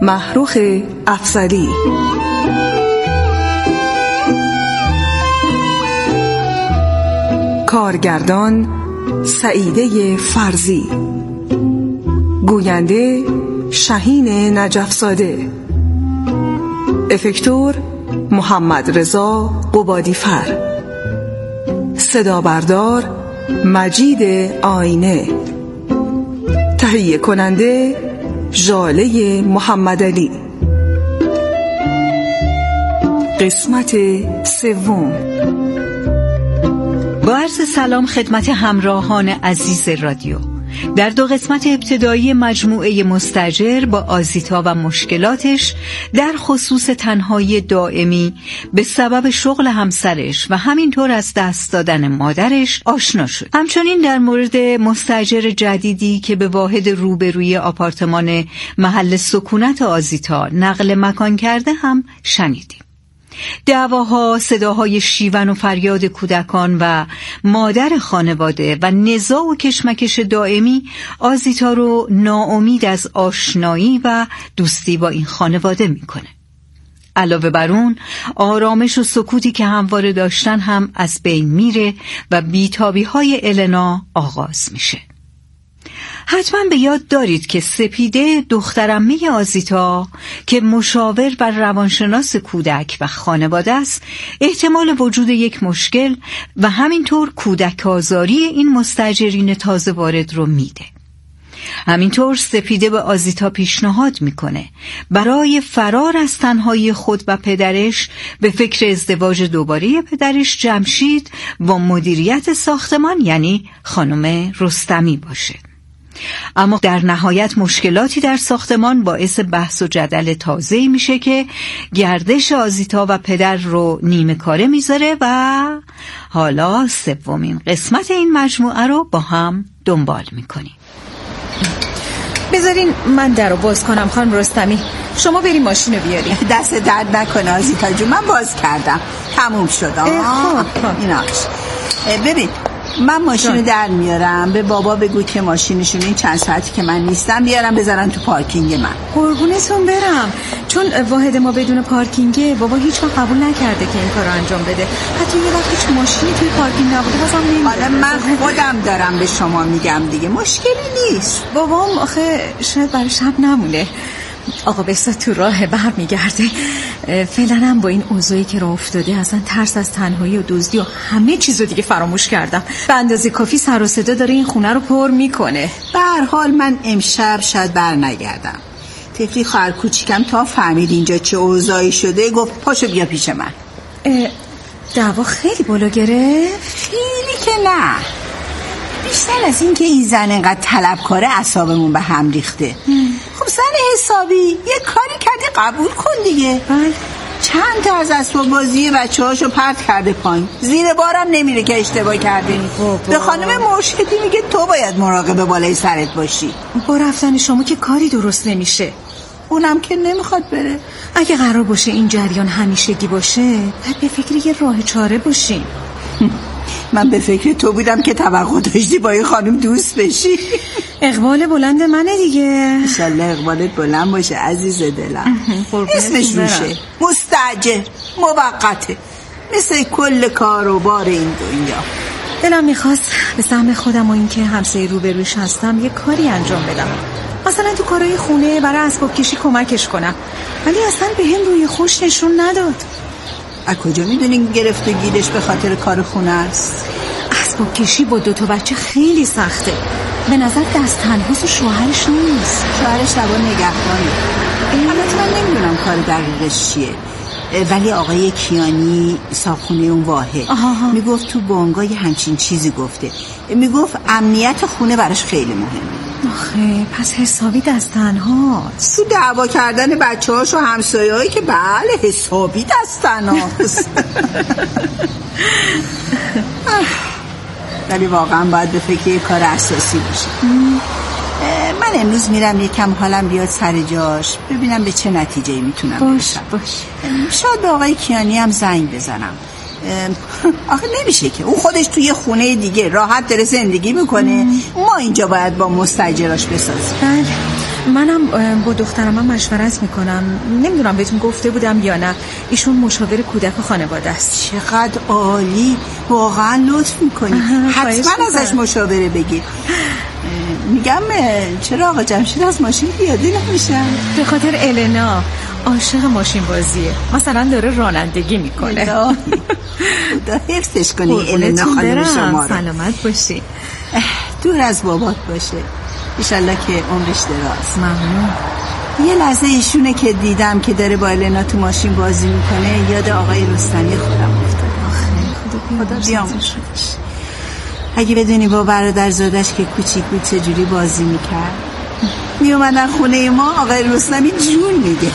محروخ افضلی. کارگردان سعیده فرزی. گوینده شاهین نجفزاده. افکتور محمد رضا قبادی‌فر. صدا بردار مجید آینه. تهیه کننده ژاله محمدعلی. قسمت سوم. با عرض سلام خدمت همراهان عزیز رادیو. در 2 قسمت ابتدایی مجموعه مستاجر با آزیتا و مشکلاتش در خصوص تنهایی دائمی به سبب شغل همسرش و همینطور از دست دادن مادرش آشنا شد. همچنین در مورد مستاجر جدیدی که به واحد روبروی آپارتمان محل سکونت آزیتا نقل مکان کرده هم شنیدیم. دعواها، صداهای شیون و فریاد کودکان و مادر خانواده و نزاع و کشمکش دائمی آزیتا رو ناامید از آشنایی و دوستی با این خانواده میکنه. علاوه بر اون آرامش و سکوتی که همواره داشتن هم از بین میره و بیتابی‌های النا آغاز میشه. حتما به یاد دارید که سپیده دخترعمه آزیتا که مشاور و روانشناس کودک و خانواده است، احتمال وجود یک مشکل و همینطور کودک آزاری این مستاجرین تازه وارد رو میده. همینطور سپیده به آزیتا پیشنهاد میکنه برای فرار از تنهایی خود و پدرش به فکر ازدواج دوباره پدرش جمشید با مدیریت ساختمان یعنی خانم رستمی باشه. اما در نهایت مشکلاتی در ساختمان باعث بحث و جدل تازه‌ای میشه که گردش آزیتا و پدر رو نیمه کاره میذاره و حالا 3مین قسمت این مجموعه رو با هم دنبال میکنیم. بذارین من در رو باز کنم خانم رستمی، شما بریم ماشین رو بیاری. دست درد نکنه آزیتا جون، من باز کردم تموم شد. ایناش ببین، من ماشین رو در میارم، به بابا بگو که ماشینشون این چند ساعتی که من نیستم بیارم بذارن تو پارکینگ من. قربونتون برم، چون واحد ما بدون پارکینگه، بابا هیچ وقت قبول نکرده که این کار رو انجام بده. حتی یه وقت هیچ ماشینی توی پارکینگ نبوده بازم نمیده. حالا من خودم دارم به شما میگم دیگه، مشکلی نیست. بابام آخه شاید برای شب نمونه. آقا بسا تو راه برمیگرده. فعلا هم با این اوضاعی که راه افتاده اصلا ترس از تنهایی و دزدی و همه چیزو دیگه فراموش کردم. به اندازه کافی سر و صدا داره این خونه رو پر میکنه. به هر حال من امشب شاید بر نگردم. طفلی خواهر کوچیکم تا فهمید اینجا چه اوضاعی شده گفت پاشو بیا پیش من. دعوا خیلی بالا گرفت؟ خیلی که نه، بیشتر از این که این زن اینقدر طلبکاره اعصابمون به هم ریخته. خب زن حسابی یه کاری کردی قبول کن دیگه. بله. چند تا از اسباب بازی بچه‌هاشو پرت کرده پایین، زیر بارم نمیره که اشتباه کرده. به خانم مرشدی میگه تو باید مراقب بالای سرت باشی. با رفتن شما که کاری درست نمیشه. اونم که نمیخواد بره. اگه قرار باشه این جریان همیشگی باشه باید به فکر یه راه چاره باشیم. من به فکر تو بودم که توقع داشتی با این خانم دوست بشی. اقبال بلند منه دیگه. انشالله اقبالت بلند باشه عزیز دلم. اسمش میشه مستاجر، موقته، مثل کل کار و بار این دنیا. دلم میخواست به سهم خودم و این که همسایه روبروش هستم یه کاری انجام بدم، مثلا تو کارهای خونه برای اسباب کشی کمکش کنم، ولی اصلا به هم روی خوش نشون نداد. از کجا میدونین گرفتگیش به خاطر کار خونه است؟ اسباب کشی با 2 بچه خیلی سخته. به نظر دست تنهاست و شوهرش نیست. شوهرش دبا نگهبانه. البته من نمیدونم کار دقیقش چیه، ولی آقای کیانی صاحبخونه اون واحد میگفت تو بانگای همچین چیزی گفته. میگفت امنیت خونه براش خیلی مهمه. آخه پس حسابی دست تنهاست. تو دعوا کردن بچه‌هاش و همسایه‌هایی که بله حسابی دست تنهاست. ولی واقعا باید به فکر یه کار اساسی باشه. من امروز میرم یکم حالم بیاد سر جاش، ببینم به چه نتیجه‌ای میتونم برسم. باش. شاید به آقای کیانی هم زنگ بزنم. آخه نمیشه که اون خودش توی خونه دیگه راحت داره زندگی میکنه، ما اینجا باید با مستاجراش بسازیم. بله منم با دخترم مشورت میکنم. نمیدونم بهتون گفته بودم یا نه، ایشون مشاور کودک و خانواده است. چقدر عالی، واقعا لطف میکنی. حتما ازش مشاوره بگیر. میگم چرا آقا جمشید از ماشین پیاده نمیشن؟ به خاطر النا، عاشق ماشین بازیه. مثلا داره رانندگی میکنه. خدا حفظش کنی النا خانم شما رو. سلامت باشی. دور از بابات باشه انشالله که عمرش دراز. ممنون. یه لحظه ایشونه که دیدم که داره با النا تو ماشین بازی میکنه یاد آقای رستمی خودم افتادم. خدا بیامرزش. اگه بدونی با برادرزادش که کوچیک بود چجوری بازی میکرد، میومدن خونه ما آقای رستمی جون میگه.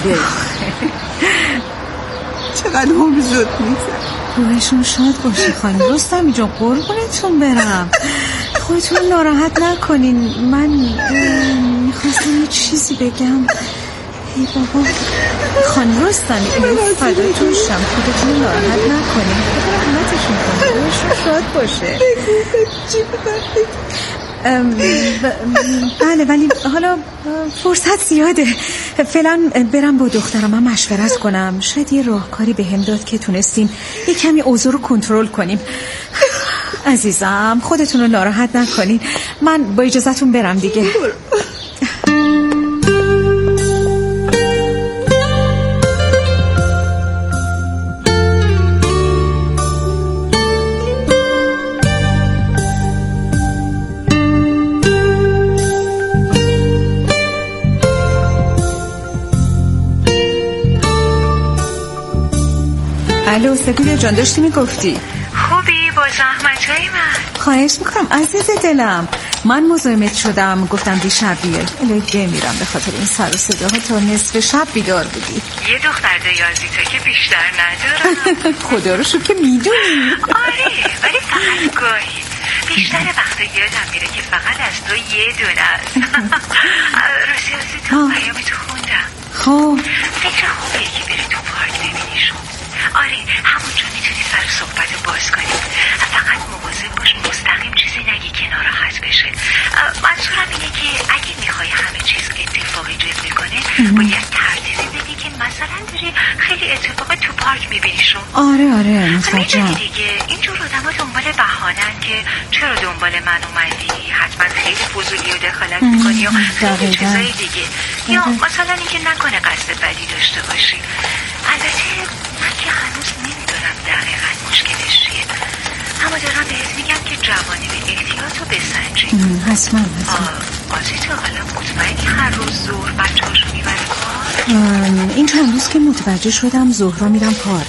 چقدر هم زود میزن. روحشون شاد باشه خانم رستمی جان، قربونتون برم. خودتون ناراحت نکنین. من میخواستم یه چیزی بگم. ای بابا خانم رستمی فداتون شم، خودتون ناراحت نکنین. رحمتشون کنه، روحشون شاد باشه. بله ولی حالا فرصت زیاده. فعلا برم با دخترم مشورت کنم. شاید یه راهکاری به هم داد که تونستیم یه کمی اوضاع رو کنترل کنیم. عزیزم خودتون رو ناراحت نکنین. من با اجازهتون برم دیگه. الو سپیده جان، داشتی میگفتی؟ خوبی؟ با زحمتهای من. خواهش میکنم عزیز دلم. من مزاحمت شدم، گفتم دیشب بیای. الهی میرم به خاطر این سر و صداها تا نصف شب بیدار بودی. یه دختر دیازیتا که بیشتر ندارم. خدا رو شو که میدونی. آره ولی فقط گاهی. بیشتر وقتا یادم میره که فقط از تو یه دونه است. راستی تو پیامی تو خوندم. خب فکر خوبیه که بری تو پارک ببینیشون. آره همونجا میتونی سر صحبت باز کنی. فقط مواظب باش مستقیم چیزی نگی که ناراحت بشه. منظورم اینه که اگه میخوای همه چیز اتفاقی جلوه کنه باید ترتیبی بدی که مثلا داری خیلی اتفاق تو پارک میبینیشون. آره متوجهم. دیگه اینجور آدما دنبال بهانن که چرا دنبال من اومدی، حتما خیلی فضولی و دخالت میکنی یا خیلی چیزای دیگه، یا مثلا اینکه نکنه قصد بدی داشته باشی. البته من که هنوز نمیدونم دقیقا مشکلش چیه، اما دارم بهت میگم که جوانب احتیاط رو بسنجی. حتما آزیتا حالا مطمئنی هر روز ظهر بچه‌هاشو میبره پارک؟ این چند روز که متوجه شدم ظهرها میرم پارک.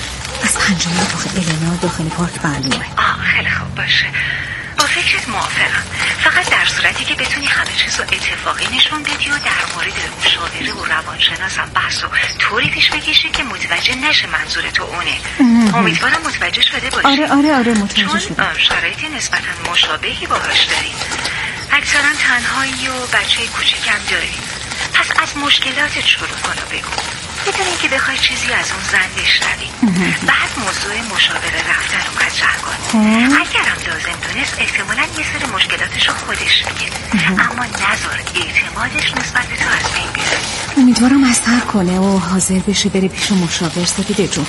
از پنجره اتاق النا داخل پارک معلومه. خیلی خوب باشه، با فکرت موافقم. فقط در صورتی که بتونی همه چیز رو اتفاقی نشون بدی و در مورد مشاوره و روانشناسم بحث و طوری پیش بکشی که متوجه نشه منظور تو اونه. امیدوارم متوجه شده باشی. آره متوجه شدم. چون شرایطی نسبتا مشابهی باهاش داری. اکثرا تنهایی و بچه کوچیکم داری. پس از مشکلاتت شروع کن و بگو، بدون اینکه بخوای چیزی از اون زن بشنوی. بعد موضوع مشاوره رفتن رو مطرح کن. اگرم لازم دونست احتمالاً یه سری مشکلاتشو خودش بگه، اما نذار اعتمادش نسبت به تو از بین بره. امیدوارم اثر کنه و حاضر بشه بره پیش مشاور. سپیده جون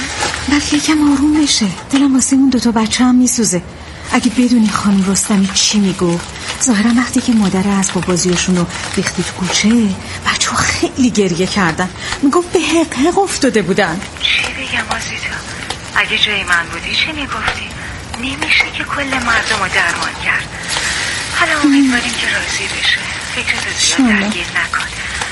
بعد یکم آروم بشه. دلم واسه اون دوتا بچه هم میسوزه. اگه بدونی خانم رستمی چی میگو، ظاهرا وقتی که مادر اسباب بازیاشون رو ریختی تو کوچه بچه‌ها خیلی گریه کردن. میگفت به حق افتاده بودن. چی بگم آزیتا؟ اگه جای من بودی چی میگفتی؟ نمیشه که کل مردم رو درمان کرد. حالا امیدواریم که راضی بشه. فکرت زیاد درگیر نکن.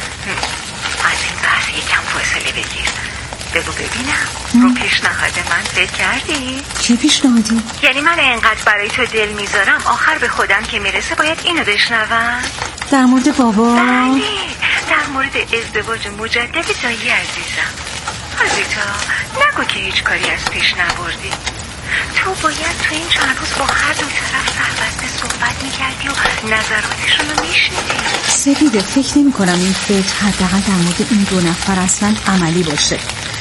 از این بحث یکم فاصله بگیر. بگو ببینم رو پیشنهاد من فکر کردی؟ چی پیشنهادی؟ یعنی من اینقدر برای تو دل میذارم آخر به خودم که میرسه باید اینو بشنوم؟ در مورد بابا؟ بله، در مورد ازدواج مجدد دایی عزیزم. آزیتا نگو که هیچ کاری از پیش نبردی. تو باید تو این چند روز با هر دو طرف سربسته صحبت میکردی و نظراتشون رو میشنیدی. سپیده فکر نمی کنم این فکر حداقل در مورد این دو نفر اصلا عملی باشه.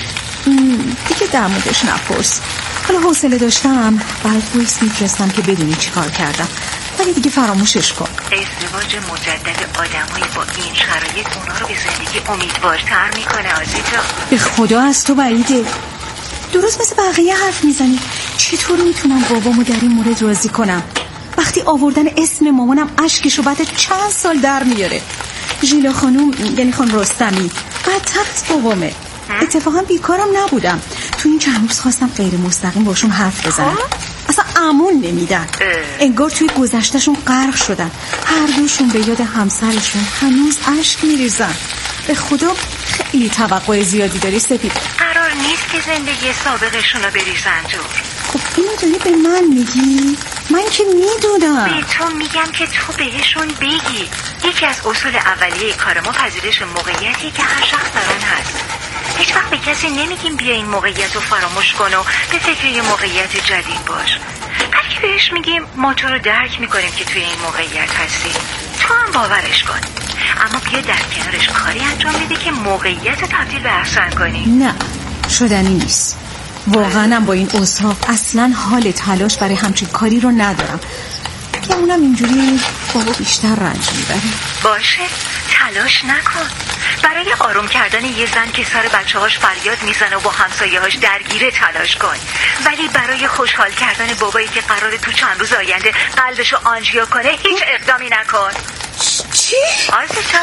دیگه در موردش نپرس. حالا حوصله داشتم برات وایس میفرستم که بدونی چی کار کردم. ولی دیگه فراموشش کن. ازدواج مجدد آدمایی با این شرایط اونا رو به زندگی امیدوارتر میکنه آزیتا. به خدا از تو بعیده. درست مثل بقیه حرف میزنی. چطور میتونم بابامو در این مورد راضی کنم وقتی آوردن اسم مامانم اشکشو بعد چند سال در میاره؟ ژیلا خانوم، یعنی خانم رستمی، بدتر از بابامه. اتفاقا بیکارم نبودم. تو این چند روز خواستم غیر مستقیم باشون حرف بزنم، اصلا امون نمیدن. انگار توی گذشتهشون غرق شدن. هر دوشون به یاد همسرشون هنوز اشک میریزن. به خدا خیلی توقع زیادی داری سپید. قرار نیست که زندگی سابقشون رو بریزن جور. خب اینو داری به من میگی؟ من که میدونم. به تو میگم که تو بهشون بگی. یکی از اصول اولیه کار ما پذیرش موقعیتی که هر شخص در اون هست. هیچ وقت به کسی نمیگیم بیا این موقعیت رو فراموش کن و به فکر یه موقعیت جدید باش. بلکه بهش میگیم ما تو رو درک میکنیم که توی این موقعیت هستی، تو هم باورش کن، اما بیا در کنارش کاری انجام بدی که موقعیت رو تبدیل به احسن کنی. نه، شدنی نیست. واقعا با این اوضاع اصلا حال تلاش برای همچین کاری رو ندارم. که اونم اینجوری بابا بیشتر رنج میبره. باشه، تلاش نکن. برای آروم کردن یه زن که سر بچه‌هاش فریاد میزنه و با همسایه‌هاش درگیره تلاش کن، ولی برای خوشحال کردن بابایی که قراره تو چند روز آینده قلبشو آنژیو کنه هیچ اقدامی نکن. چی؟ آزیتا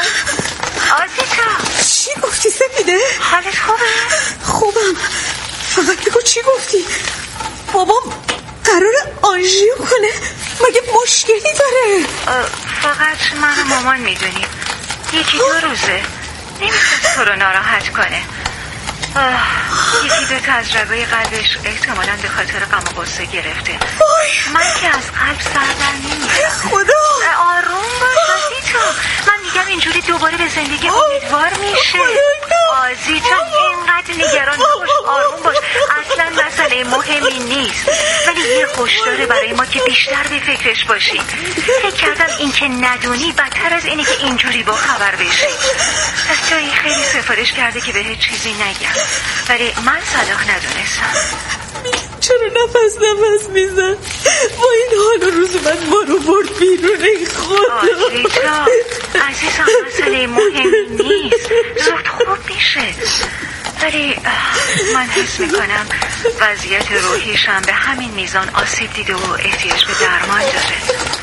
چی گفتی سپیده؟ حالت خوبه؟ خوبم. فقط بگو چی گفتی؟ بابام قراره آنژیو کنه؟ مگه مشکلی داره؟ فقط من و مامان میدونیم. یکی دو روزه، نمیخواد تو رو ناراحت کنه. یکی دو تا از رگای قلبش احتمالاً به خاطر غم و غصه گرفته. من که از قلب سر در نمیارم. خدا آروم باش آزیتا. من میگم اینجوری دوباره به زندگی امیدوار میشه. آزیتا اینقدر نگران نباش، آروم باش. اصلا مسئله مهمی نیست، ولی یه هشدار برای ما که بیشتر به فکرش باشیم. فکر کردم این که ندونی بدتر از اینه که اینجوری با خبر بشی. از جایی خیلی سفارش کرده که بهت چیزی نگم، ولی من صلاح ندونستم. چرا نفس میزن؟ با این حال روز من ما رو برد بیرون. ای خدا آزیتا عزیزم، مسئله مهمی نیست، زود خوب میشه. ولی من حس میکنم وضعیت روحیشم به همین میزان آسیب دیده و احتیاج به درمان داره.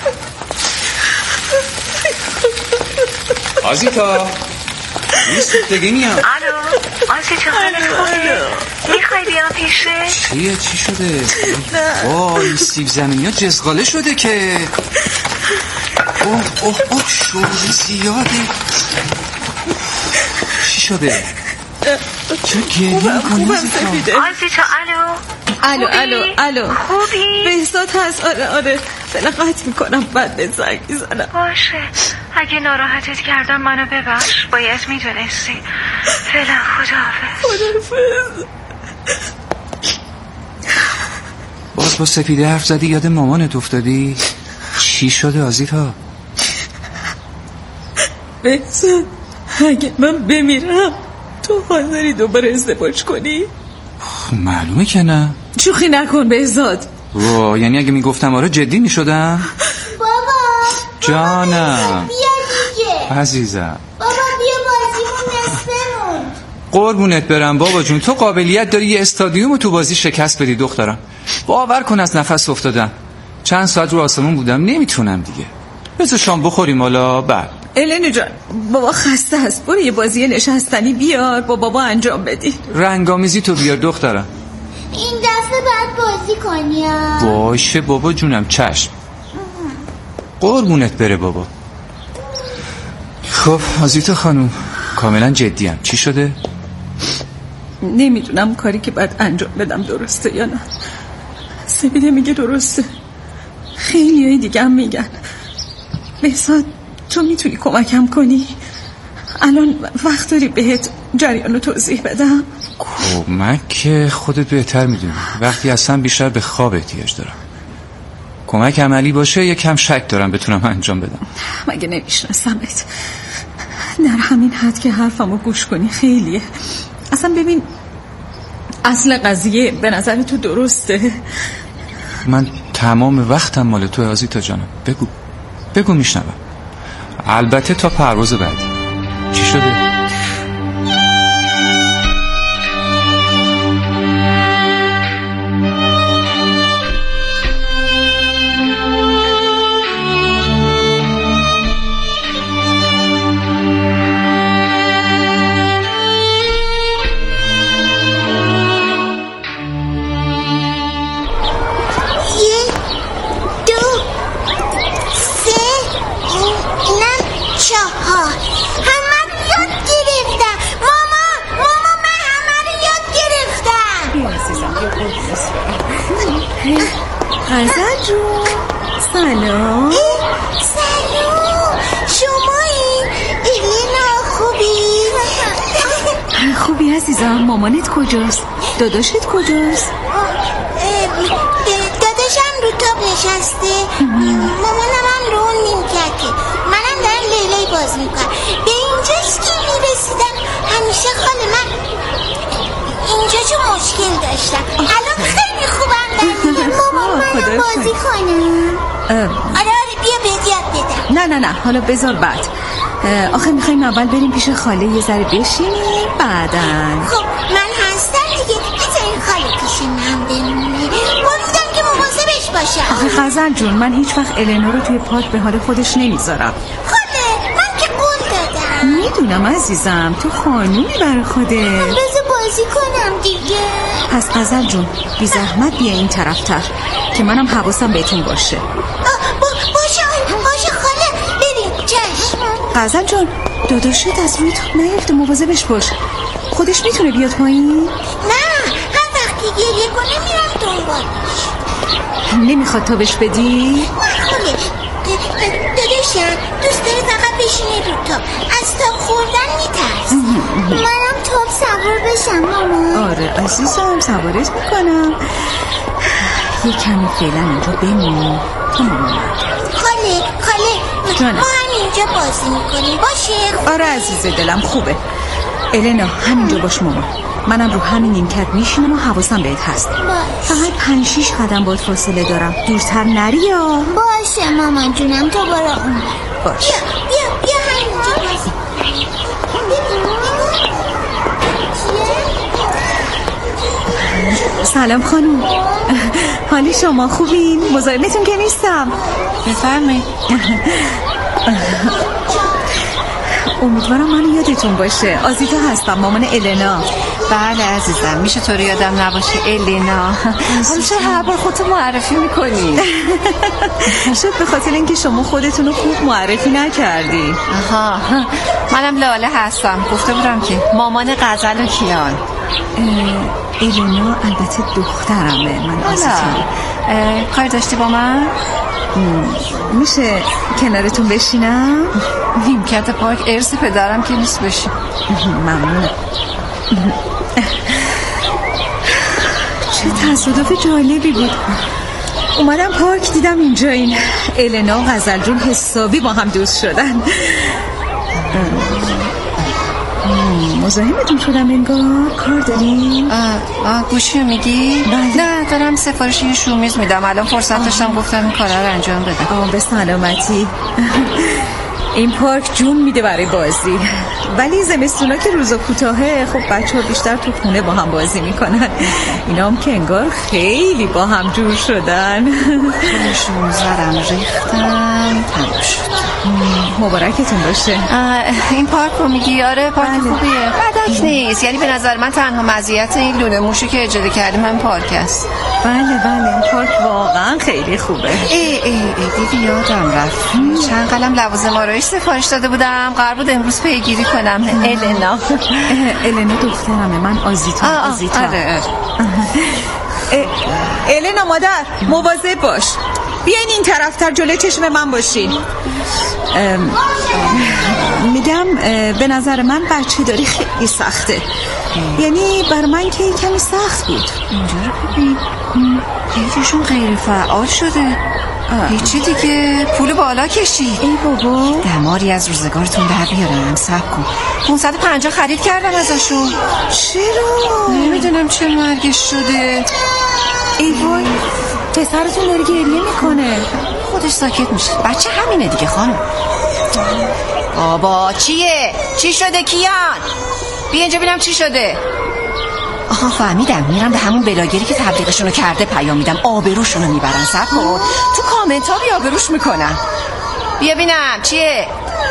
آزیتا نیست دیگه میام. الو آزیتا، حالت خوبه؟ میخوای بیام پیشه؟ چی شده؟ وای سیب زمینی ها جزغاله شده که. اوه شوری زیاده. چی شده؟ چرا گریه میکنی آزیتا؟ الو خوبی؟ بهزاد هست. آره فعلا قطع میکنم بعد به زنگ میزنم. باشه، اگه ناراحتت کردم منو ببخش، باید میدونستی. فعلا خداحافظ. باز با سپیده حرف زدی یاد مامانت افتادی؟ چی شده آزیتا؟ بهزاد اگه من بمیرم تو حاضری دوباره ازدواج کنی؟ معلومه که نه. شوخی نکن بهزاد. یعنی اگه میگفتم آره جدی میشدم؟ بابا جانم بیا دیگه عزیزم. بابا بیا بازیمون نصفمون. قربونت برم بابا جون، تو قابلیت داری یه استادیوم تو بازی شکست بدی دخترم. باور کن از نفس افتادم. چند ساعت رو آسمون بودم، نمیتونم دیگه. بذار شام بخوریم حالا بعد. الینو جان بابا خسته است، برو یه بازی نشستنی بیار با بابا انجام بدی. رنگامیزی تو بیار دخترم. این دفعه باید بازی کنی. باشه بابا جونم، چشم. قربونت بره بابا. خب آزیتا خانوم کاملا جدیم. چی شده؟ نمیدونم کاری که باید انجام بدم درسته یا نه. سپیده میگه درسته، خیلی های دیگه هم میگن. بهزاد تو میتونی کمکم کنی؟ الان وقت داری بهت جریانو توضیح بدم؟ کمک که خودت بهتر میدونی. وقتی اصلا بیشتر به خواب احتیاج دارم. کمک عملی باشه یکم شک دارم بتونم انجام بدم. مگه نمیشناسمت؟ در همین حد که حرفمو گوش کنی خیلیه. اصلا ببین اصل قضیه به نظر تو درسته؟ من تمام وقتم مال تو آزیتا جانم. بگو. بگو میشنوم. البته تا پرواز بعدی. چی شده؟ غزل جون سلام. سلام، شمایی؟ الینا خوبی؟ خوبی عزیزم. مامانت کجاست؟ داداشت کجاست؟ داداشم رو تاب نشسته، مامانم هم رو اون نیمکته، منم دارم لیلای باز میکنم. به اینجاش که میرسیدم همیشه خاله من اینجا چه مشکل داشتم، الان خیلی خوبم دارم. مامان منم بازی کنم. آره بیا بهت یاد بدم. نه حالا بذار بعد. آخه میخوایم اول بریم پیش خاله یه ذره بشینیم بعدن. خب من هستم دیگه، بذارین خاله پیش من بمونه. گفتم که مواظبش باشه. آخه غزل جون من هیچ وقت النا رو توی پارک به حال خودش نمیذارم. خاله من که قول دادم. میدونم عزیزم، تو خانومی برای خودت. بذار بازی کنم دیگه. پس غزل جون بی زحمت بیا این طرفتر که منم حواسم بهتون باشه. باشه خاله، بریم. چشم. غزل جون داداشت از روی تاب نیفته، مواظبش باش. خودش میتونه بیاد پایین؟ نه، هر وقت که گریه کنه میرم دنبالش. نمیخواد تابش بدی؟ نه خاله، داداشم دوست داره فقط بشینه رو تاب، از تاب خوردن میترسه. منم تاب سوار بشم مامان. آره عزیزم سوارت میکنم. یه کمی فعلا اینجا بمون تا مامان برگرده. خاله ما همینجا بازی میکنیم باشه؟ آره عزیز دلم خوبه. النا همینجا باش مامان، منم رو همین نیمکت میشینم و حواسم بهت هست. فقط 5-6 قدم باید فاصله دارم، دورتر نری یا؟ باشه مامان جونم، تو برو اون. باش. بیا همینجا بازی. سلام خانوم، حالی شما خوبین؟ مزاحمتون که نیستم. بفرمایید. امیدوارم منو یادتون باشه. آزیتا هستم، مامان النا. بله عزیزم، میشه تو رو یادم نباشه النا. چه هر بار خودتو معرفی میکنی؟ شاید به خاطر اینکه شما خودتون رو خوب معرفی نکردی. آها، منم لاله هستم. گفته بودم که مامان غزل و کیان. النا البته دخترمه. من آزیتا. کار داشتی با من؟ میشه کنارتون بشینم؟ نیمکت پارک ارث پدرم که نیست بشین. ممنونم. چه تصادف جالبی بود. اومدم پارک دیدم اینجا این النا و غزل جون حسابی با هم دوست شدن. مزاحمتون شدم انگار. کار داریم؟ گوشی رو میگی؟ بله. نه دارم سفارش یه شومیز میدم. الان فرصت داشتم گفتم این کارا رو انجام بدم. به سلامتی. این پارک جون میده برای بازی، ولی زمستونا که روزا کوتاهه خب بچه‌ها بیشتر تو خونه با هم بازی میکنن. اینا هم که انگار خیلی با هم جور شدن. خودشون زرم ریختم تموم شد. مبارکتون باشه. این پارک رو میگی؟ آره پارک بله. خوبیه، بدک نیست. یعنی به نظر من تنها مزیت این لونه موشی که اجاره کردیم همین پارک است. بله این پارک واقعا خیلی خوبه. دیدی یادم رفت چند قلم لوازم آرایش سفارش داده بودم، قرار بود امروز پیگیری کنم. النا دخترمه. من آزیتا. آره. النا مادر مواظب باش، بیاین این طرفتر جلوی چشم من باشین. میگم به نظر من بچه داری خیلی سخته. یعنی بر من که کمی سخت بود. اینجا رو ببین، یکیشون غیر فعال شده. هیچی دیگه، پول بالا کشید. ای بابا، دماری از روزگارتون در بیارم. صبر کن، 550 خرید کردم ازشون. چرا؟ نمیدونم چه مرگش شده. ای وای، پسرتون داره گریه میکنه. خودش ساکت میشه. بچه همینه دیگه خانم. بابا چیه؟ چی شده کیان؟ بیا اینجا ببینم چی شده. آها فهمیدم، میرم به همون بلاگری که تبلیغشونو کرده پیام میدم، آبروشونو میبرن. صبر کن تو کامنت ها بیا آبروش میکنن. بیا ببینم چیه.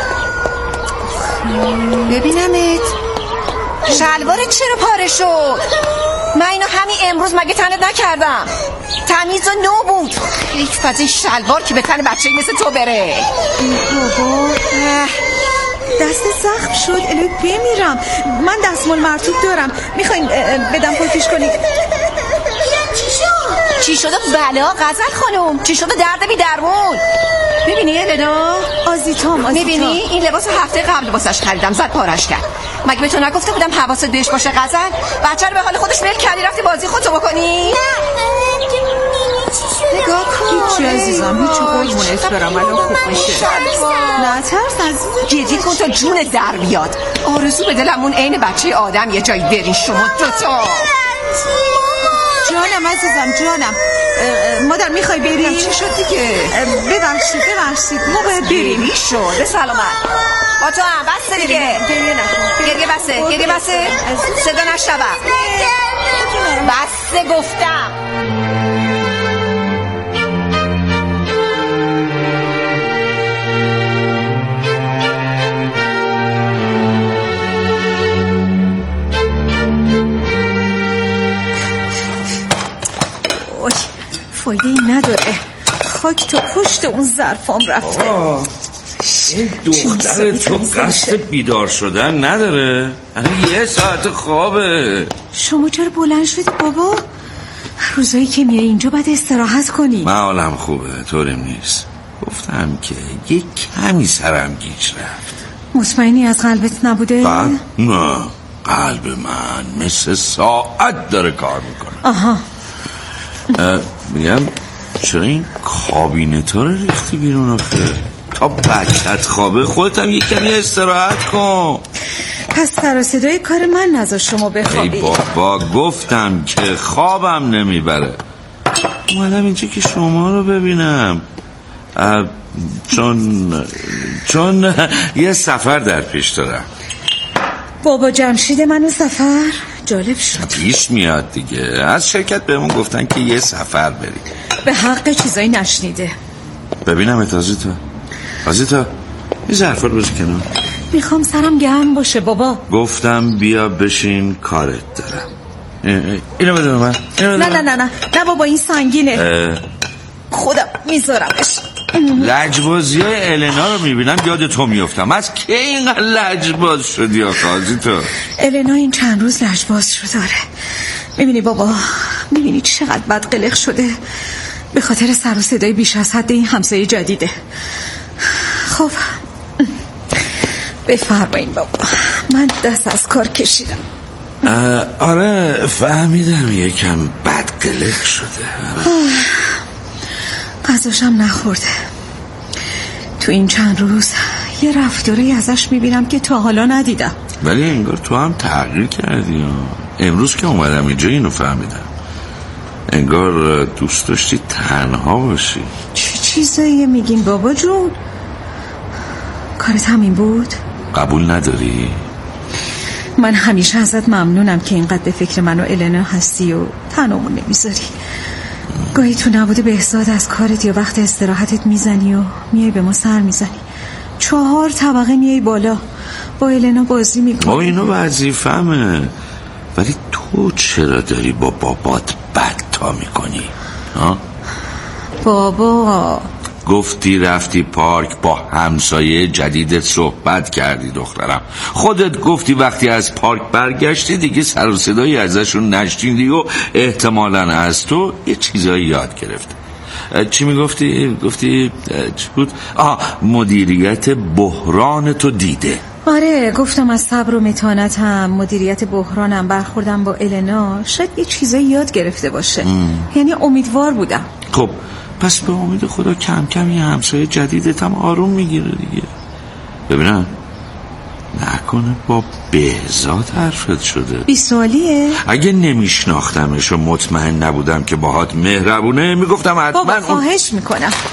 ببینمت. شلوارت چرا پاره شد؟ من اینو همین امروز مگه تنت نکردم؟ تمیز و نو بود. یک فضی شلوار که به تن بچه‌ای مثل تو بره. بابا دست زخم شد. الهی بمیرم. من دستمال مرطوب دارم، میخواین بدم پاکش کنید؟ چی شده بلا غزل خانم؟ چی شده درد بی درمون؟ میبینی النا؟ آزیتام میبینی این لباس هفته قبل واسش خریدم، زد پارش کرد. مگه به تو نگفته بودم حواست بهش باشه غزل؟ بچه رو به حال خودش ول کردی رفتی بازی خودتو بکنی؟ نگاه کن. هیچی عزیزم، هیچی قربونت برم، الان خوب میشه. نه ترس عزیزم، جدی کن تا جون در بیاد. آرزو به دلمون عین بچه آدم یه جایی برین شما دوتا. جانم عزیزم جانم. مادر میخوای بریم؟ چی شد دیگه؟ ببخشید ما باید بریم. بری شد به سلامت. با تو هم بسته دیگه. گریه بسته. صدا نشنوم. بسته گفتم. فایده ای نداره. خاک تو پشت اون ظرفام رفته. این دختر تو قصد بیدار شدن نداره؟ یه ساعت خوابه. شما چرا بلند شدی بابا؟ روزایی که میای اینجا باید استراحت کنی. من حالم خوبه، طوریم نیست. گفتم که یه کمی سرم گیج رفت. مطمئنی از قلبت نبوده؟ نه، قلب من مثل ساعت داره کار میکنه. آها. میگم چرا این کابینت ها رو ریختی بیرون آخه؟ تا بچت خوابه خودت هم یک کمی استراحت کن. پس سر و صدای کار من نذار شما بخوابی. ای بابا گفتم که خوابم نمیبره. اومدم اینجا که شما رو ببینم، چون یه سفر در پیش دارم. بابا جمشید منو سفر جالب شد. پیش میاد دیگه. از شرکت بهمون گفتن که یه سفر بریم. به حق چیزایی نشنیده. ببینم آزیتا یه ظرفا رو بذار کنار. میخوام سرم گرم باشه بابا. گفتم بیا بشین کارت دارم. اینو بده من. نه بابا این سنگینه. خودم میذارمش. لجبازی های النا رو میبینم یاد تو میفتم. از کی اینقدر لجباز شدی آخه آزیتا؟ النا این چند روز لجباز شو داره. میبینی بابا، میبینی چقدر بد قلق شده به خاطر سر و صدای بیش از حد این همسایه جدیده. خب بفرمایین بابا، من دست از کار کشیدم. آره فهمیدم یکم بد قلق شده. غذاشم نخورده. تو این چند روز یه رفتاری ازش میبینم که تا حالا ندیدم. ولی انگار تو هم تغییر کردی. امروز که اومدم اینجا اینو فهمیدم. انگار دوست داشتی تنها باشی. چه چیزایی میگین بابا جون؟ کارت همین بود؟ قبول نداری؟ من همیشه ازت ممنونم که اینقدر به فکر من و النا هستی و تنمون نمیذاری. گاهی تو نبوده بهزاد از کارت یا وقت استراحتت میزنی و میای به ما سر میزنی. 4 طبقه میای بالا با النا بازی میکنی. اینو وظیفمه. ولی تو چرا داری با بابات بد تا میکنی؟ بابا گفتی رفتی پارک با همسایه جدیدت صحبت کردی دخترم. خودت گفتی وقتی از پارک برگشتی دیگه سر و صدایی ازشون نشنیدی و احتمالاً از تو یه چیزایی یاد گرفته. چی میگفتی؟ گفتی چی بود؟ مدیریت بحران تو دیده. آره گفتم از صبر و متانتم، مدیریت بحرانم، برخوردم با النا شاید یه چیزایی یاد گرفته باشه. یعنی امیدوار بودم. خب پس به امید خدا کم کم یه همسایه جدیدت هم آروم میگیره دیگه. ببینم نکنه با بهزاد حرفت شده. 20 سالیه؟ اگه نمیشناختمش و مطمئن نبودم که باهات مهربونه میگفتم حتما. بابا خواهش میکنم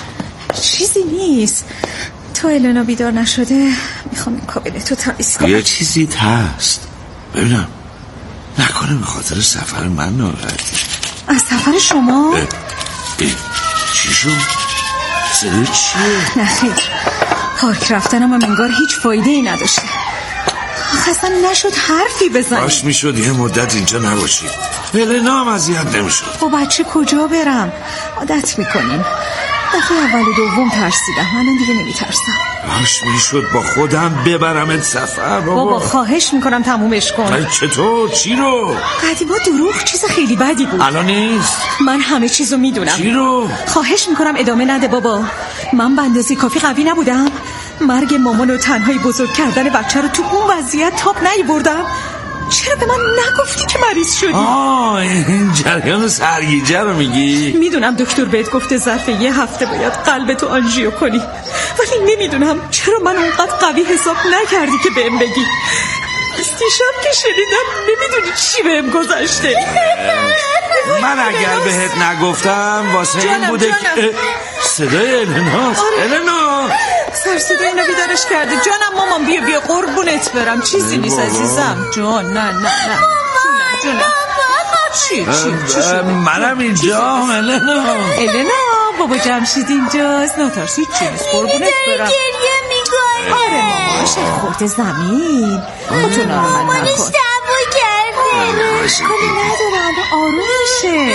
چیزی نیست. تو النا بیدار نشده میخوام این کابینتو تمیز کنم. یه چیزی هست. ببینم نکنه به خاطر سفر من ناراحتی؟ از سفر شما؟ چی شد؟ صدای چیه؟ نه خیر، پارک رفتنم هم انگار هیچ فایده ای نداشته. اصلا نشد حرفی بزنی. باش میشد یه مدت اینجا نباشی. النا هم اذیت نمیشد. با بچه کجا برم؟ عادت میکنیم. دفعه اول و دوم ترسیدم، الان دیگه نمیترسم. باش میشد با خودم ببرمت سفر. بابا خواهش میکنم تمومش کن. چطور؟ چی رو؟ قدیما دروغ چیز خیلی بدی بود. الان نیست. من همه چیزو میدونم. چی رو؟ خواهش میکنم ادامه نده بابا. من به اندازه کافی قوی نبودم. مرگ مامان و تنهایی بزرگ کردن بچه رو تو اون وضعیت تاب نیاوردم. چرا به من نگفتی که مریض شدی؟ این جریان سرگیجه رو میگی؟ میدونم دکتر بهت گفته ظرف یه هفته باید قلبتو آنژیو کنی، ولی نمیدونم چرا من اونقدر قوی حساب نکردی که بهم بگی. از دیشب که شنیدم نمیدونی چی بهم گذشته. من اگر بهت نگفتم واسه این بوده که صدای الناست. النا سرصدای اینو بیدارش کرده. جانم مامان بیا قربونت برم. چیزی نیست عزیزم. جان نه جونم. چی شد؟ منم اینجا. النا بابا جمشید اینجاست. نترس هیچ چی نیست قربونت برم. گریه میکنه. آره مامان شد خورده زمین. خودتو نارمن نکن. مامانش دعوا کرده. اشکالی نداره آروم میشه.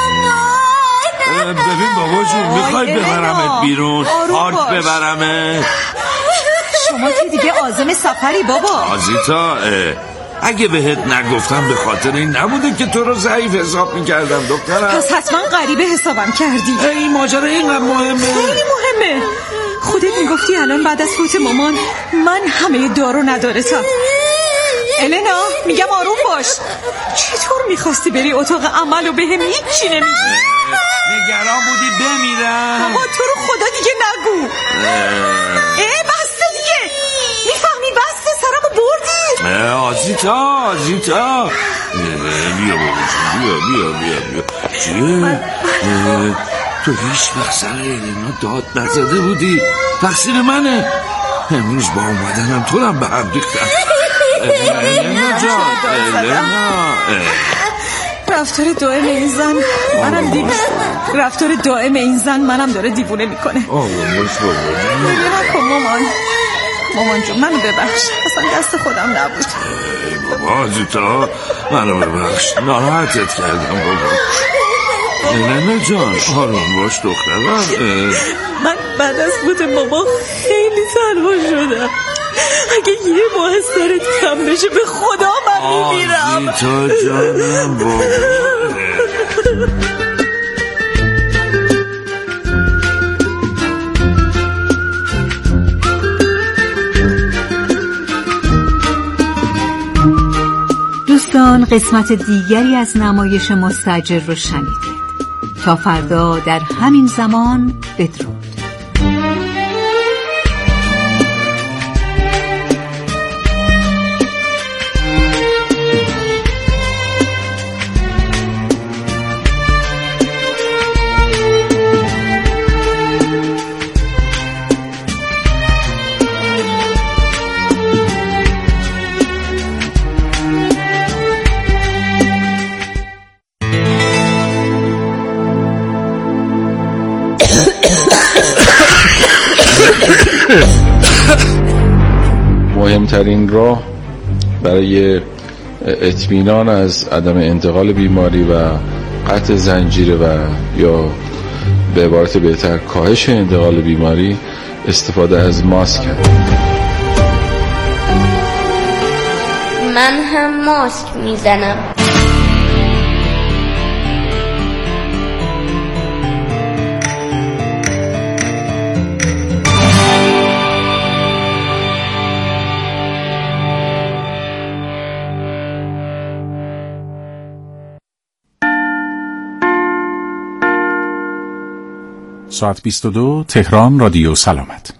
ببین بابا جون میخوای ببرمت بیرون؟ پارک ببرمت؟ شما که دیگه عازم سفری بابا. آزیتا اگه بهت نگفتم به خاطر این نبوده که تو رو ضعیف حساب میکردم دخترم. پس حتما غریبه حسابم کردی. این ماجرا اینقدر مهمه؟ خیلی مهمه. خودت میگفتی الان بعد از فوت مامان من همه دارو ندارتم. النا میگم آروم باش. چطور میخواستی بری اتاق عمل و بهم هیچی نمیگی؟ نگران بودی بمیرم. بابا تو رو خدا دیگه نگو. بسته دیگه. میفهمی بسته سرمو بردی. آزیتا بیا بابا چیه؟ تو هیچ وقت سر النا داد نزده بودی. تقصیر منه. امروز با اومدنم تو هم به هم ریختم. النا جان رفتار دائم این زن منم داره دیوونه میکنه. مامان جون منو ببخش، اصلا دست خودم نبود. بابا آزیتا منو ببخش، ناراحتت کردم بابا. النا جان آروم باش دخترم. من بعد از فوت ماما خیلی تنها شدم. اگه یه ماه از سرت کم بشه به خدا من میمیرم. آزیتا جانم بابا. دوستان قسمت دیگری از نمایش مستاجر رو شنیدید. تا فردا در همین زمان بدرود. مهمترین راه برای اطمینان از عدم انتقال بیماری و قطع زنجیره و یا به عبارت بهتر کاهش انتقال بیماری استفاده از ماسک هست. من هم ماسک میزنم. ساعت 22 تهران رادیو سلامت.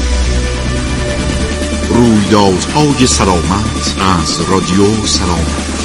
رویدادهای سلامت از رادیو سلامت.